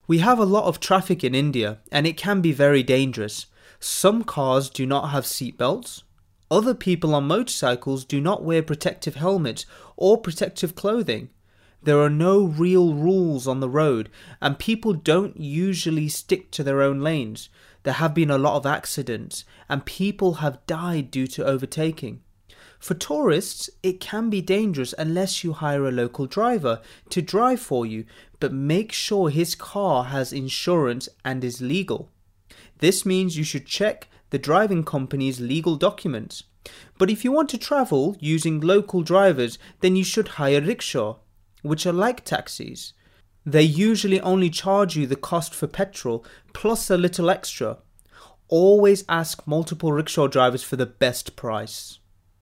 We have a lot of traffic in India and it can be very dangerous. Some cars do not have seatbelts. Other people on motorcycles do not wear protective helmets or protective clothing. There are no real rules on the road and people don't usually stick to their own lanes. There have been a lot of accidents and people have died due to overtaking. For tourists, it can be dangerous unless you hire a local driver to drive for you, but make sure his car has insurance and is legal. This means you should check the driving company's legal documents. But if you want to travel using local drivers, then you should hire rickshaw, which are like taxis. They usually only charge you the cost for petrol plus a little extra. Always ask multiple rickshaw drivers for the best price.